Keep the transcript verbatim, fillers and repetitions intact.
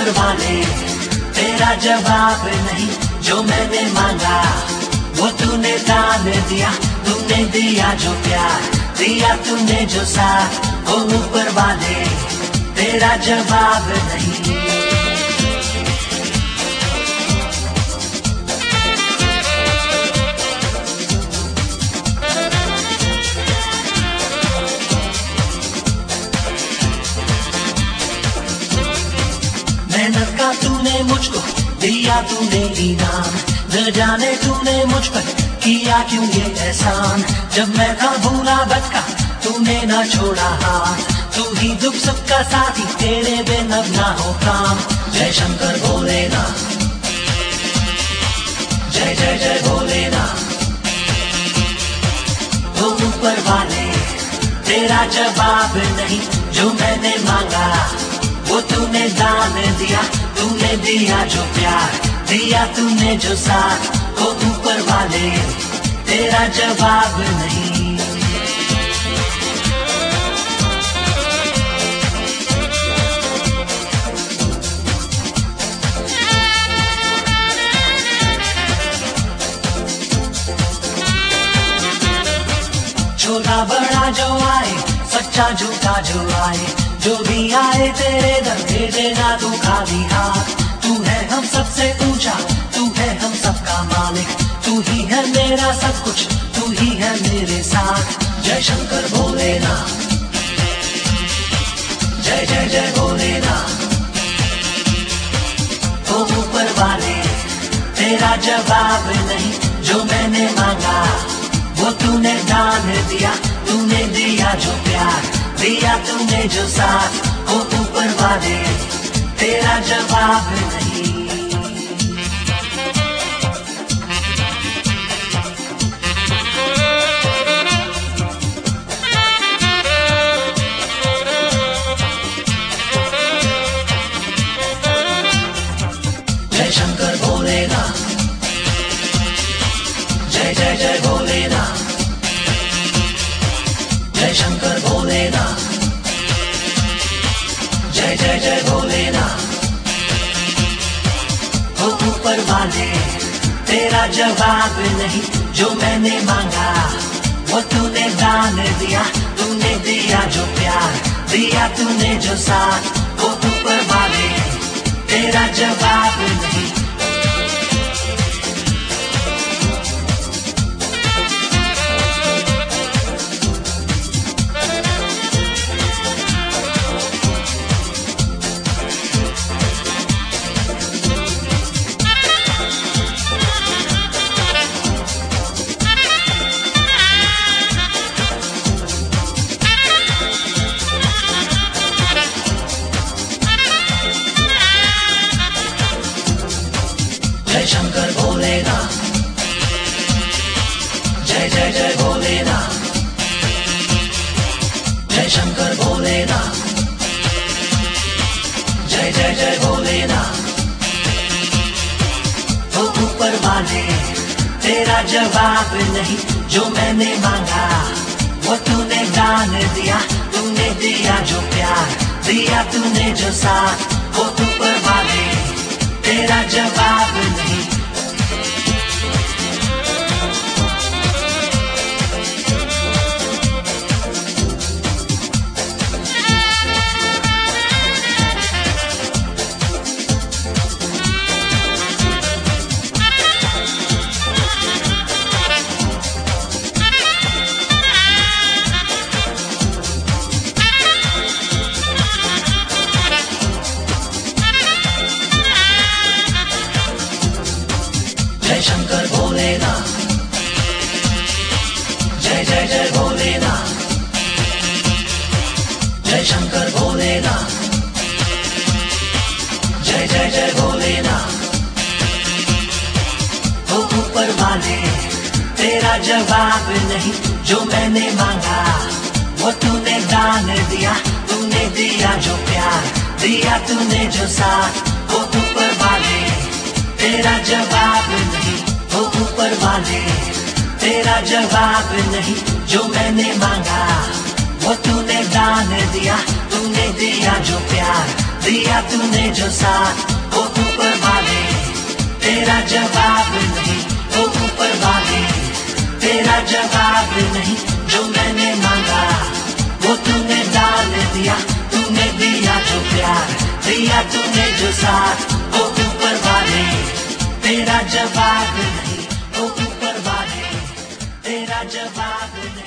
ऊपर वाले तेरा जवाब नहीं, जो मैंने मांगा वो तूने दान दिया, तूने दिया जो प्यार, दिया तूने जो साथ, वो ऊपर वाले तेरा जवाब नहीं। मेहनत का तूने मुझको दिया, तूने इनाम, न जाने तूने मुझ पर किया क्यों ये एहसान। जब मैं था भूला भटका तूने ना छोड़ा हाथ, तू ही दुख सुख का साथी, तेरे बिन अब ना हो काम। जय शंकर भोले ना, जय जय जय भोले ना। वो ऊपर वाले तेरा जवाब नहीं, जो मैंने मांगा वो तूने दान दिया, तूने दिया जो प्यार, दिया तूने जो साथ, वो ऊपर वाले तेरा जवाब नहीं। छोटा बड़ा जो आए, सच्चा झूठा जो आए, जो भी आए तेरे दर भेजे ना तू खाली हाथ। तू है हम सबसे ऊंचा, तू है हम सबका मालिक, तू ही है मेरा सब कुछ, तू ही है मेरे साथ। जय शंकर भोले ना, जय जय जय भोले ना। ओ ऊपर वाले तेरा जवाब नहीं, जो मैंने मांगा वो तूने दान दिया, तूने दिया जो प्यार, दिया तूने जो साथ, वो ऊपर वाले तेरा जवाब नहीं। जय शंकर भोले ना, जय जय जय भोले ना। जय शंकर भोले ना, जय जय जय भोले ना। वो ऊपर वाले तेरा जवाब नहीं, जो मैंने मांगा वो तूने दान दिया, तूने दिया जो प्यार, दिया तूने जो साथ, वो ऊपर वाले तेरा जवाब नहीं। जय शंकर भोले ना, जय जय जय भोले ना। जय शंकर भोले ना, जय जय जय भोले ना। वो ऊपर वाले तेरा जवाब नहीं, जो मैंने मांगा वो तूने दान दिया, तूने दिया जो प्यार, दिया तूने जो साथ, वो ऊपर वाले तेरा जवाब नहीं। जय शंकर भोले ना, जय जय जय भोले ना। जय शंकर भोले ना, जय जय जय भोले ना। वो ऊपर वाले तेरा जवाब नहीं, जो मैंने मांगा वो तूने दान दिया, तूने दिया जो प्यार, दिया तूने जो साथ, वो ऊपर वाले तेरा जवाब नहीं। वो ऊपर वाले तेरा जवाब नहीं, जो मैंने मांगा वो तूने दान दिया, तूने दिया जो प्यार, दिया तूने जो साथ, ओ ऊपर वाले तेरा जवाब नहीं, ओ ऊपर वाले तेरा जवाब नहीं। जो मैंने मांगा वो तूने डाल दिया, तूने दिया जो प्यार, दिया तूने जो साथ, ओ ऊपर वाले तेरा जवाब नहीं, ओ ऊपर वाले तेरा जवाब नहीं।